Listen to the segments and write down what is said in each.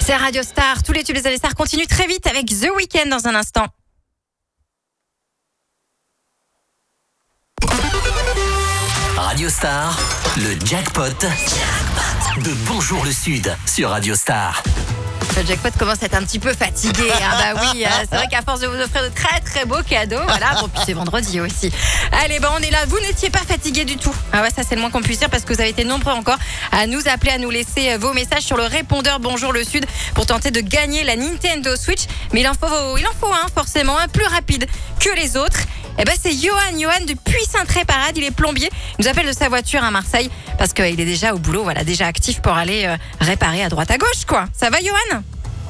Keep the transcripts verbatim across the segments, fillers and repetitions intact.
C'est Radio Star. Tous les tubes des années stars continuent très vite avec The Weeknd dans un instant. Radio Star, le jackpot, jackpot de Bonjour le Sud sur Radio Star. Le jackpot commence à être un petit peu fatigué. Ah bah oui, c'est vrai qu'à force de vous offrir de très très beaux cadeaux, voilà. Bon, puis c'est vendredi aussi. Allez, bah on est là. Vous n'étiez pas fatigué du tout. Ah ouais, ça c'est le moins qu'on puisse dire parce que vous avez été nombreux encore à nous appeler, à nous laisser vos messages sur le répondeur Bonjour le Sud pour tenter de gagner la Nintendo Switch. Mais il en faut, il en faut un forcément, un plus rapide que les autres. Eh ben c'est Johan, Johan depuis Saint-Tréparade, il est plombier. Il nous appelle de sa voiture à Marseille parce qu'il est déjà au boulot, voilà, déjà actif pour aller euh, réparer à droite à gauche, quoi. Ça va, Johan ?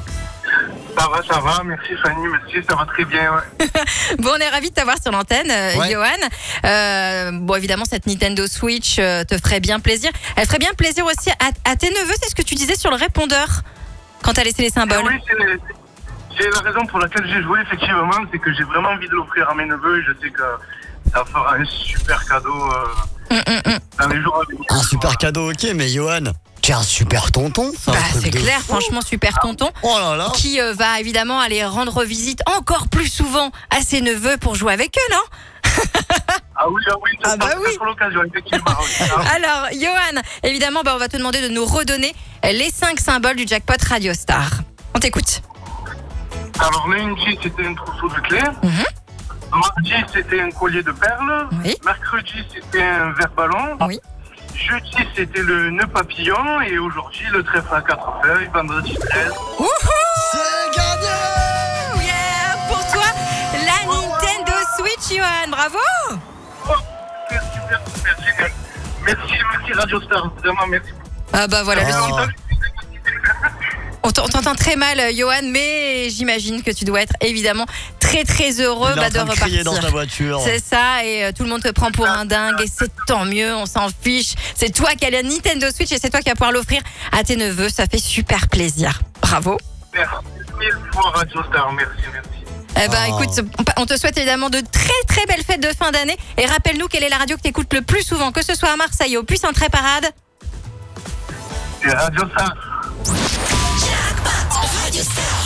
Ça va, ça va, merci Fanny, merci, ça va très bien, ouais. Bon, on est ravis de t'avoir sur l'antenne, euh, Ouais. Johan. Euh, bon, évidemment, cette Nintendo Switch euh, te ferait bien plaisir. Elle ferait bien plaisir aussi à, à tes neveux, c'est ce que tu disais sur le répondeur quand t'as laissé les symboles. Oui, c'est, c'est la raison pour laquelle j'ai joué, effectivement, c'est que j'ai vraiment envie de l'offrir à mes neveux et je sais que ça fera un super cadeau euh, Hum, hum, hum. dans les jours à venir. Un super cadeau, ok, mais Johan, tu es un super tonton. C'est un Bah, truc c'est de clair, fou. franchement, super tonton. Oh là là. Qui euh, va évidemment aller rendre visite encore plus souvent à ses neveux pour jouer avec eux, non ? Ah oui, ah oui, ça Ah bah sera oui. pour l'occasion, effectivement. oui. Ah, Alors, Johan, évidemment, bah, on va te demander de nous redonner les cinq symboles du jackpot Radio Star. On t'écoute. Alors, lundi, c'était un trousseau de clés. Mhm. Mardi, c'était un collier de perles. Oui. Mercredi, c'était un verre-ballon. Oui. Jeudi, c'était le nœud papillon. Et aujourd'hui, le trèfle à quatre feuilles. Vendredi treize. Wouhou! C'est gagné. Yeah! Pour toi, la Nintendo Switch, Johan. Bravo! Oh, super, super, super, génial. Merci, merci Radio Star, vraiment merci. Ah bah voilà, le Oh. son. On t'en- on t'entend très mal, euh, Johan, mais j'imagine que tu dois être évidemment très très heureux Il est bah, en de train de crier dans repartir. ta voiture. C'est ça, et euh, tout le monde te prend pour un dingue, et c'est tant mieux, on s'en fiche. C'est toi qui as la Nintendo Switch et c'est toi qui vas pouvoir l'offrir à tes neveux, ça fait super plaisir. Bravo. Merci mille fois Radio Star, merci, merci. Eh ben, Oh. écoute, on te souhaite évidemment de très très belles fêtes de fin d'année. Et rappelle-nous quelle est la radio que tu écoutes le plus souvent, que ce soit à Marseille, au Puy-Saint-Tréparade. C'est Radio Star. Radio Star.